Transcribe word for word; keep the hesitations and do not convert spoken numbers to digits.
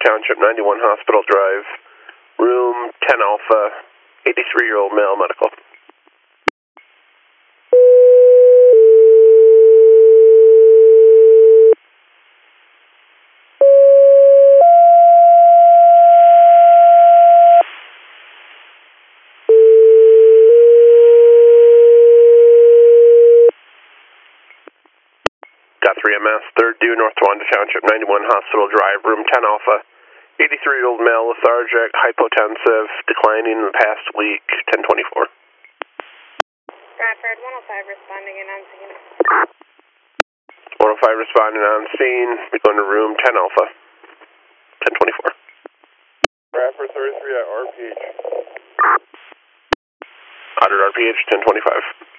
Township, ninety-one Hospital Drive, room ten Alpha, eighty-three-year-old male, medical. Got three M S, third due, North Towanda Township, ninety-one Hospital Drive, room ten Alpha, eighty-three-year-old male, lethargic, hypotensive, declining in the past week, ten twenty-four. Bradford, one oh five responding and on scene. one oh five responding on scene, we go into room ten Alpha, ten twenty-four. Bradford thirty-three at R P H. Otter R P H, ten twenty-five.